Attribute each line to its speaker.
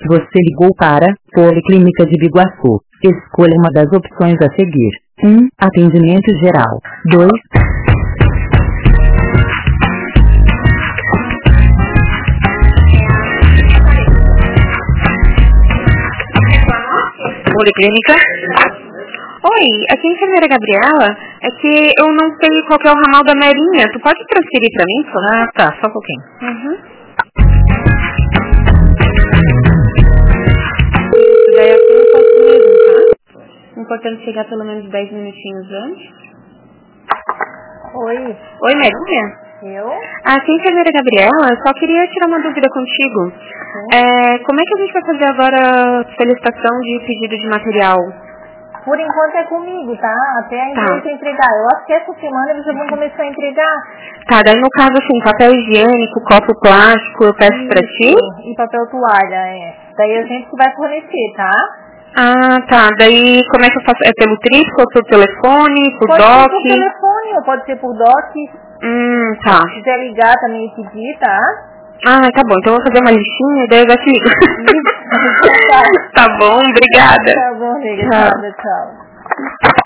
Speaker 1: Você ligou para Policlínica de Biguaçu. Escolha uma das opções a seguir. 1. Atendimento geral. 2.
Speaker 2: Policlínica. Oi, aqui é a enfermeira Gabriela. É que eu não sei qual que é o ramal da Marinha. Tu pode transferir pra mim, por favor?
Speaker 3: Ah, tá, só um pouquinho.
Speaker 2: Daí assim eu posso mesmo, tá? Importante chegar pelo menos 10 minutinhos antes.
Speaker 3: Oi,
Speaker 2: Oi, Marinha.
Speaker 3: eu?
Speaker 2: Aqui é a enfermeira Gabriela. Eu só queria tirar uma dúvida contigo. Como é que a gente vai fazer agora a solicitação de pedido de material?
Speaker 3: Por enquanto é comigo, tá? Até a empresa entregar. Eu acho que essa semana eles já vão começar a entregar.
Speaker 2: Tá, daí no caso assim, papel higiênico, copo plástico, eu peço pra ti?
Speaker 3: E papel toalha, é. Daí a gente que vai fornecer, tá?
Speaker 2: Ah, tá. Daí como é que eu faço? É pelo tríplice ou por telefone, por
Speaker 3: Pode
Speaker 2: doc?
Speaker 3: ser por telefone ou pode ser por doc.
Speaker 2: Tá.
Speaker 3: Se quiser ligar também e pedir, tá?
Speaker 2: Ah, tá bom. Então eu vou fazer uma listinha e daí eu já te ligo.
Speaker 3: Isso.
Speaker 2: Tá bom, obrigada.
Speaker 3: Tá bom, nega.
Speaker 2: Tchau.
Speaker 3: Tchau.